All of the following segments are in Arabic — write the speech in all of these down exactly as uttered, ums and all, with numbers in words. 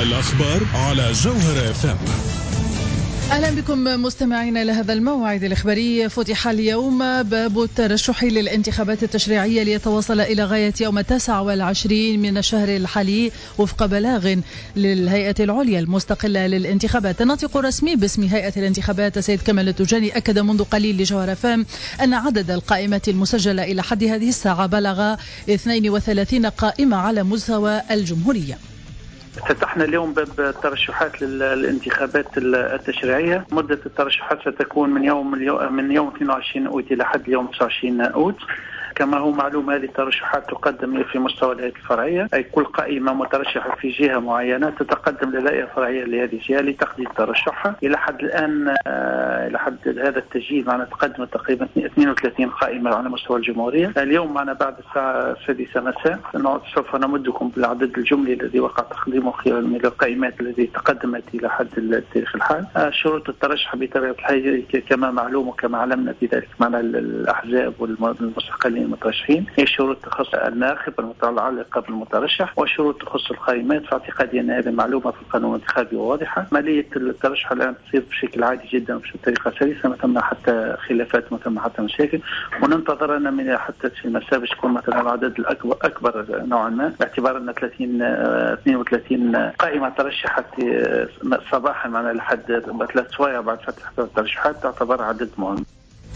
الأخبار على جوهر اف ام. أهلا بكم مستمعينا إلى هذا الموعد الإخباري. فتح اليوم باب الترشح للانتخابات التشريعية ليتواصل إلى غاية يوم التاسع والعشرين من الشهر الحالي وفق بلاغ للهيئة العليا المستقلة للانتخابات. الناطق الرسمي باسم هيئة الانتخابات سيد كمال التوجاني أكد منذ قليل لجوهر اف ام أن عدد القائمة المسجلة إلى حد هذه الساعة بلغ اثنين وثلاثين قائمة على مستوى الجمهورية. فتحنا اليوم باب الترشحات للانتخابات التشريعية. مدة الترشحات ستكون من يوم من يوم اثنين وعشرين أوت إلى حد يوم تسعة وعشرين أوت. كما هو معلوم هذه الترشحات تقدم في مستوى الهيئة الفرعية، أي كل قائمة مترشحة في جهة معينة تتقدم للهيئة الفرعية لهذه الجهة لتقديم ترشحها. إلى حد الآن إلى حد هذا التسجيل معنا تقدم تقريبا اثنين وثلاثين قائمة على مستوى الجمهورية. اليوم معنا بعد الساعة السادسة مساء سوف نمدكم بالعدد الجملي الذي وقع تقديمه من القائمات التي تقدمت إلى حد التاريخ الحال. شروط الترشح بطبيعة الحال كما معلوم وكما علمنا في ذلك معنا الأحزاب والمستقلين المترشحين، هي شروط تخص الناخب المتعلقة بالمترشح وشروط تخص القائمات. في اعتقادي أن هذه معلومة في القانون الانتخابي وواضحة. مالية الترشح الآن تصير بشكل عادي جدا وبطريقة سلسة، ما ثم حتى خلافات ما ثم حتى مشاكل، وننتظر أن من حتى في المساء باش تكون مثلا العدد الأكبر أكبر نوعا ما، باعتبار أن ثلاثين اثنين وثلاثين قائمة ترشحت صباحا معنا لحد ثلاث سوايع بعد فتح الترشحات، تعتبر عدد مهم.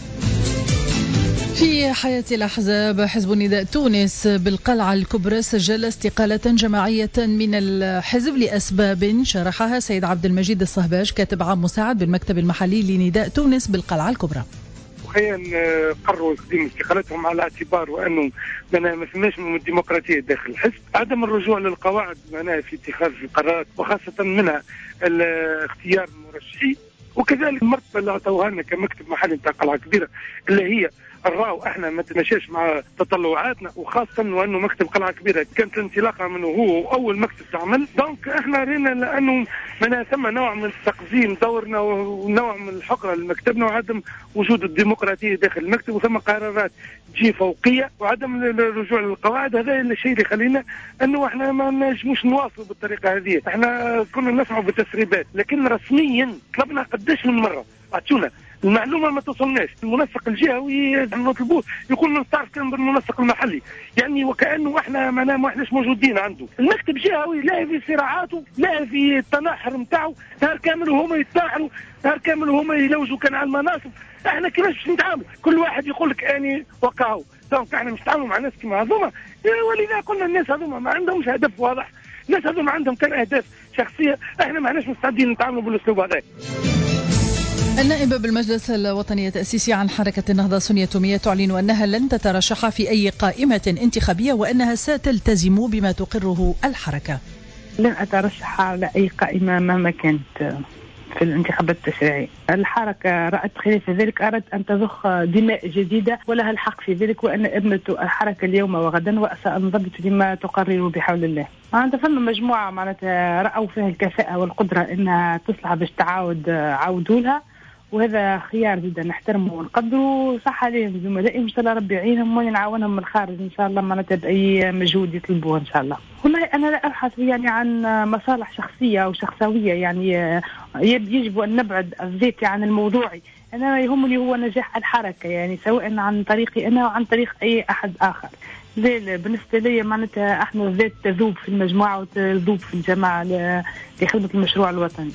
في حياة الأحزاب، حزب النداء تونس بالقلعة الكبرى سجل استقالة جماعية من الحزب لأسباب شرحها سيد عبد المجيد الصهباج كاتب عام مساعد بالمكتب المحلي لنداء تونس بالقلعة الكبرى. وحين قرروا تقديم استقالتهم على اعتبار وانه ما فماش من الديمقراطيه داخل الحزب، عدم الرجوع للقواعد معناها في اتخاذ القرارات وخاصه منها اختيار المرشحين، وكذلك المرتبه اللي عطوها لنا كمكتب محلي نتاع قلعه كبيره اللي هي الراو احنا ما تمشاش مع تطلعاتنا، وخاصه وانه مكتب قلعه كبيره كانت الانطلاقه منه هو اول مكتب تعمل. دونك احنا رينا لانه من ثم نوع من تقزيم دورنا ونوع من الحقره لمكتبنا وعدم وجود الديمقراطيه داخل المكتب، وثم قرارات تجي فوقيه وعدم الرجوع للقواعد. هذا الشيء اللي خلينا انه احنا ما نجموش نواصلوا بالطريقه هذه. احنا كنا نسمع بالتسريبات لكن رسميا طلبنا قداش من مره اعطونا المعلومه ما توصلناش. المنسق الجهوي نطلبوه يكون نستعرف كان بالمنسق المحلي، يعني وكانه احنا ما احناش موجودين عنده. المكتب جهوي لا في صراعاته لا في التناحر نتاعو، نهار كامل وهما يتناحروا، نهار كامل وهما يلوجوا كان على المناصب. احنا كيفاش نتعاملوا؟ كل واحد يقول لك اني وقعوا. دونك احنا مش نتعاملوا مع ناس كما هذوما، ولذا قلنا الناس هذوما ما عندهمش هدف واضح، الناس هذوما عندهم كان اهداف شخصيه، احنا ما احناش مستعدين نتعاملوا بالاسلوب هذا. النائبة بالمجلس الوطني التأسيسي عن حركة النهضة سونيا تومية تعلن أنها لن تترشح في أي قائمة انتخابية وأنها ستلتزم بما تقره الحركة. لن أترشح على أي قائمة مهما كانت في الانتخابات التشريعية. الحركة رأت خلاف ذلك، أردت أن تضخ دماء جديدة ولها الحق في ذلك، وأن ابنة الحركة اليوم وغدا وسأنضبط لما تقرر بحول الله. عندنا فما مجموعة معناتها رأوا فيها الكفاءة والقدرة أنها تصلح باش تعاود عاودوا لها، وهذا خيار جدا نحترمه ونقدره. صح عليهم زملائي ان شاء الله ربي يعينهم ونعاونهم من الخارج ان شاء الله معناتها باي مجهود يطلبوه ان شاء الله. والله انا لا ابحث يعني عن مصالح شخصيه او شخصويه، يعني يجب ان نبعد الذاتي عن الموضوعي. انا يهمني هو نجاح الحركه، يعني سواء عن طريقي انا وعن طريق اي احد اخر. بالنسبه لي معناتها احنا الذات تذوب في المجموعه وتذوب في الجماعه لخدمه المشروع الوطني.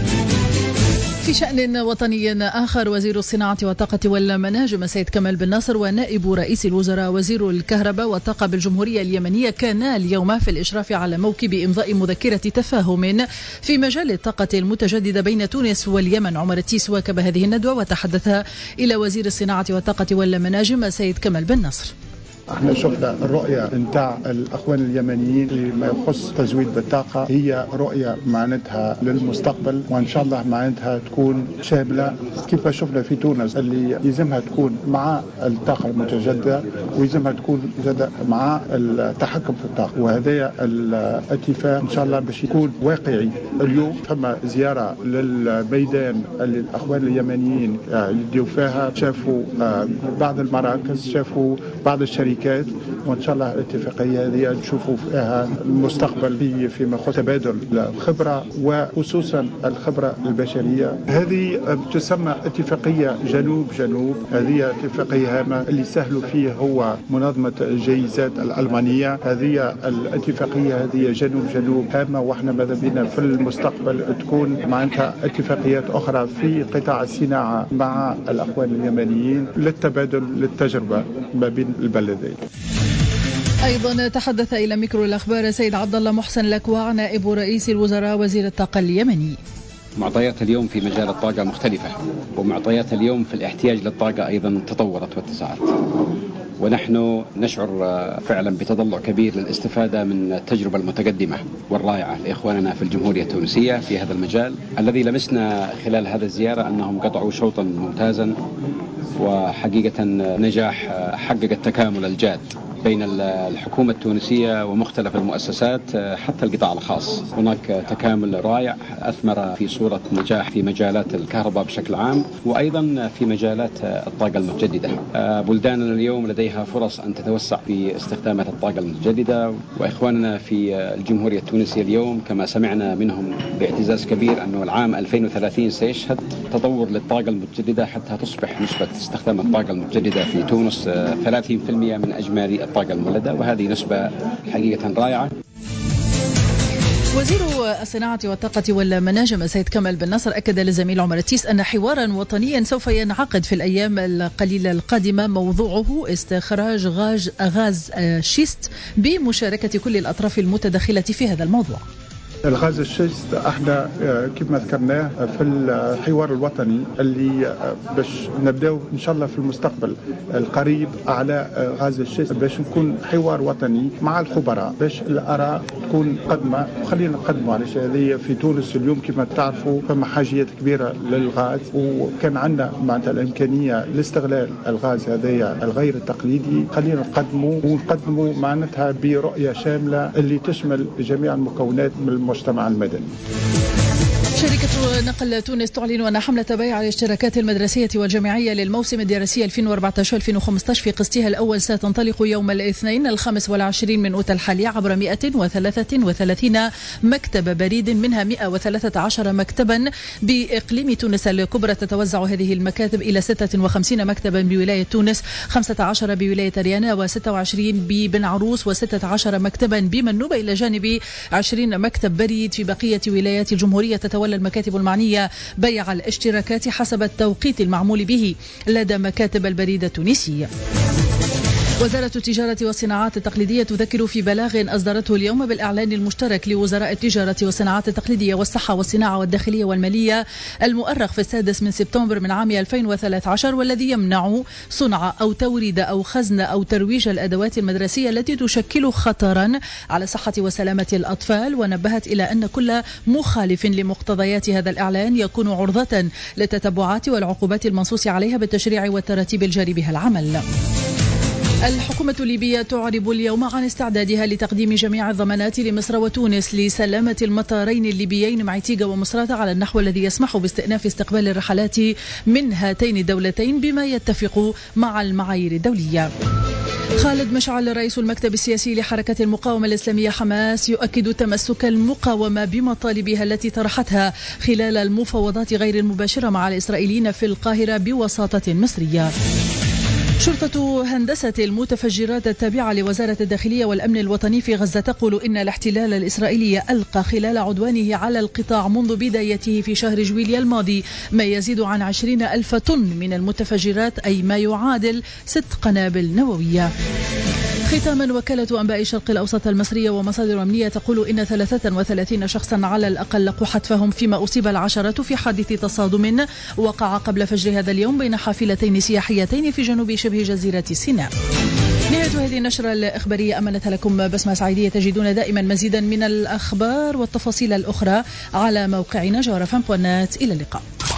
في شأن وطني آخر، وزير الصناعة والطاقة والمناجم سيد كمال بن ناصر ونائب رئيس الوزراء وزير الكهرباء والطاقة بالجمهورية اليمنية كانا اليوم في الإشراف على موكب إمضاء مذكرة تفاهم في مجال الطاقة المتجددة بين تونس واليمن. عمر التيس واكب هذه الندوة وتحدث إلى وزير الصناعة والطاقة والمناجم سيد كمال بن ناصر. احنا شفنا الرؤية نتاع الأخوان اليمنيين فيما يخص تزويد بالطاقة، هي رؤية معناتها للمستقبل، وإن شاء الله معناتها تكون شاملة كيف شفنا في تونس اللي يلزمها تكون مع الطاقة المتجددة ويلزمها تكون مع التحكم في الطاقة، وهذا الاتفاق إن شاء الله باش يكون واقعي. اليوم ثم زيارة للميدان اللي الأخوان اليمنيين يديو فيها، شافوا بعض المراكز، شافوا بعض الشركات الشركات، وإن شاء الله الاتفاقية هذه نشوفوا فيها المستقبل في فيما يخص تبادل الخبرة وخصوصا الخبرة البشرية. هذه تسمى اتفاقية جنوب جنوب، هذه اتفاقية هامة اللي سهلوا فيه هو منظمة الجائزات الألمانية. هذه الاتفاقية هذه جنوب جنوب هامة، واحنا ماذا بينا في المستقبل تكون معناتها اتفاقيات أخرى في قطاع الصناعة مع الأخوان اليمنيين للتبادل للتجربة ما بين البلدين. أيضا تحدث إلى ميكرو الأخبار سيد عبد الله محسن لكواع نائب رئيس الوزراء وزير الطاقة اليمني. معطيات اليوم في مجال الطاقة مختلفة، ومعطيات اليوم في الاحتياج للطاقة أيضا تطورت واتسعت، ونحن نشعر فعلا بتضلع كبير للاستفادة من التجربة المتقدمة والرائعة لإخواننا في الجمهورية التونسية في هذا المجال، الذي لمسنا خلال هذه الزيارة أنهم قطعوا شوطا ممتازا، وحقيقة نجاح حقق التكامل الجاد بين الحكومة التونسية ومختلف المؤسسات حتى القطاع الخاص. هناك تكامل رائع أثمر في صورة نجاح في مجالات الكهرباء بشكل عام، وأيضا في مجالات الطاقة المتجددة. بلداننا اليوم لديها فرص أن تتوسع في استخدامات الطاقة المتجددة، وإخواننا في الجمهورية التونسية اليوم كما سمعنا منهم باعتزاز كبير أنه العام ألفين وثلاثين سيشهد تطور للطاقة المتجددة حتى تصبح نسبة استخدام الطاقة المتجددة في تونس ثلاثين بالمئة من أجمالي الطاقة المولدة، وهذه نسبة حقيقة رائعة. وزير الصناعة والطاقة والمناجم سيد كمال بن نصر أكد للزميل عمر التيس أن حوارا وطنيا سوف ينعقد في الأيام القليلة القادمة موضوعه استخراج غاز غاز شيست بمشاركة كل الأطراف المتدخلة في هذا الموضوع. الغاز الشيست احنا كما ذكرناه في الحوار الوطني اللي باش نبداو ان شاء الله في المستقبل القريب على غاز الشيست، باش نكون حوار وطني مع الخبراء باش الاراء تكون قدمه، وخلينا نقدموا على هذه في تونس اليوم كما تعرفوا فما حاجيات كبيره للغاز، وكان عندنا معناتها الامكانيه لاستغلال الغاز هذايا الغير التقليدي، خلينا نقدموا ونقدموا معناتها برؤيه شامله اللي تشمل جميع المكونات من المجتمع المدني. شركة نقل تونس تعلن أن حملة بيع الاشتراكات المدرسية والجامعية للموسم الدراسي ألفين وأربعة عشر ألفين وخمسة عشر في قسطها الأول ستنطلق يوم الاثنين الخامس والعشرين من أوت الحالي عبر مئة وثلاثة وثلاثين مكتب بريد، منها مئة وثلاثة عشر مكتبا بإقليم تونس الكبرى. تتوزع هذه المكاتب إلى ستة وخمسين مكتبا بولاية تونس، خمسة عشر بولاية ريانا، وستة وعشرين ببن عروس، وستة عشر مكتبا بمنوبة، إلى جانب عشرين مكتب بريد في بقية ولايات الجمهورية. تتولى المكاتب المعنية بيع الاشتراكات حسب التوقيت المعمول به لدى مكاتب البريد التونسية. وزارة التجارة والصناعات التقليدية تذكر في بلاغ أصدرته اليوم بالإعلان المشترك لوزراء التجارة والصناعات التقليدية والصحة والصناعة والداخلية والمالية المؤرخ في السادس من سبتمبر من عام ألفين وثلاثة عشر، والذي يمنع صنع أو توريد أو خزن أو ترويج الأدوات المدرسية التي تشكل خطرا على صحة وسلامة الأطفال. ونبهت إلى أن كل مخالف لمقتضيات هذا الإعلان يكون عرضة للتتبعات والعقوبات المنصوص عليها بالتشريع والتراتيب الجاري بها العمل. الحكومة الليبية تعرب اليوم عن استعدادها لتقديم جميع الضمانات لمصر وتونس لسلامة المطارين الليبيين معيتيغا ومصراتة على النحو الذي يسمح باستئناف استقبال الرحلات من هاتين الدولتين بما يتفق مع المعايير الدولية. خالد مشعل رئيس المكتب السياسي لحركة المقاومة الإسلامية حماس يؤكد تمسك المقاومة بمطالبها التي طرحتها خلال المفاوضات غير المباشرة مع الإسرائيليين في القاهرة بوساطة مصرية. شرطة هندسة المتفجرات التابعة لوزارة الداخلية والأمن الوطني في غزة تقول إن الاحتلال الإسرائيلي ألقى خلال عدوانه على القطاع منذ بدايته في شهر جويليا الماضي ما يزيد عن عشرين ألف طن من المتفجرات، أي ما يعادل ست قنابل نووية. ختاما، وكالة أنباء الشرق الأوسط المصرية ومصادر أمنية تقول إن ثلاثة وثلاثين شخصا على الأقل لقوا حتفهم، فيما أصيب العشرة في حادث تصادم وقع قبل فجر هذا اليوم بين حافلتين سياحيتين في جنوب شبه جزيرة سيناء. نهاية هذه النشرة الإخبارية، أمنتها لكم بسمة سعيدية. تجدون دائما مزيدا من الأخبار والتفاصيل الأخرى على موقعنا جوهر إف إم دوت نت. إلى اللقاء.